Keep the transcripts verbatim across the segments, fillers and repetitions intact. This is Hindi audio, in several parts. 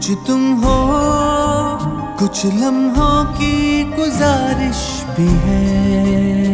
कुछ तुम हो, कुछ लम्हों की गुजारिश भी है।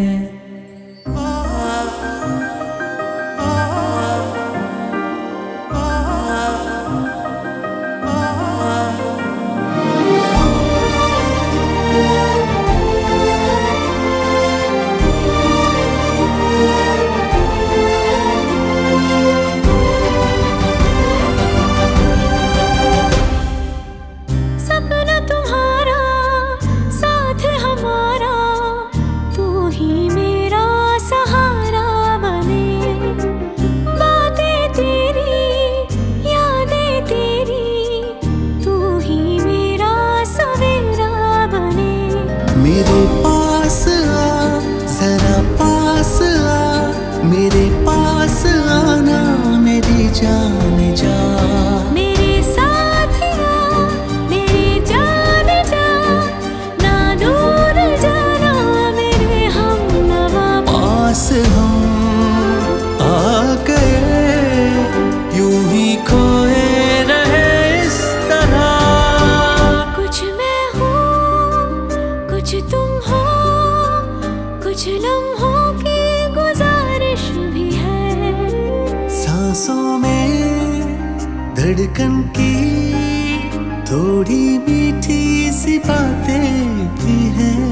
मेरे पास आ, जरा पास आ, मेरे पास आना मेरी जान जा। मेरे साथ आ, मेरी जान जा, ना दूर जाना मेरे हमनवा। पास हम आ गए, यूं ही खोए रहे इस तरह। कुछ मैं हूँ, कुछ तुम हो, कुछ लम्हों की गुजारिश भी है। सांसों में धड़कन की थोड़ी मीठी सी बातें भी हैं।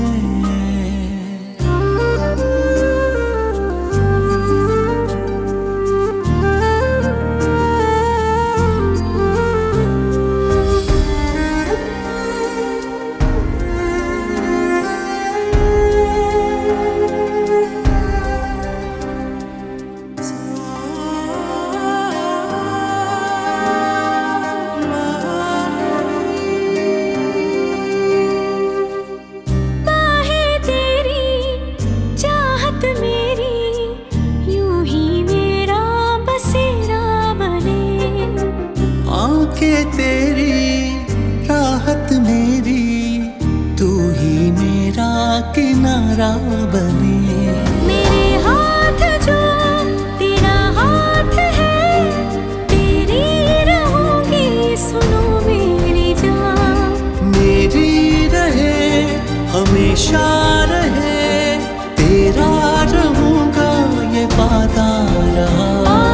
के तेरी राहत मेरी, तू ही मेरा किनारा बने। मेरे हाथ जो तेरा हाथ है, तेरी रहूंगी सुनो मेरी जान। मेरी रहे हमेशा रहे, तेरा रहूंगा ये वादा रहा।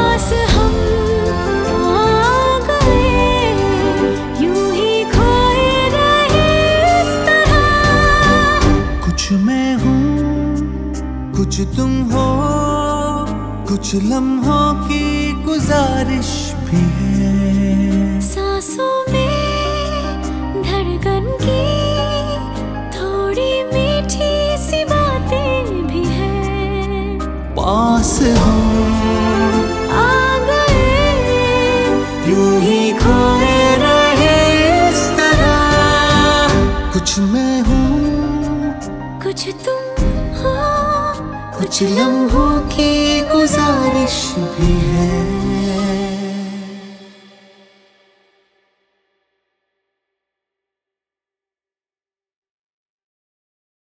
मैं हूँ, कुछ तुम हो, कुछ लम्हों की गुजारिश भी है। सांसों में धड़कन की थोड़ी मीठी सी बातें भी है। पास हम आ गए, यूं ही खोए रहे इस तरह। कुछ मैं हूँ, कुछ तुम हो, कुछ लम्हों की गुजारिश भी है।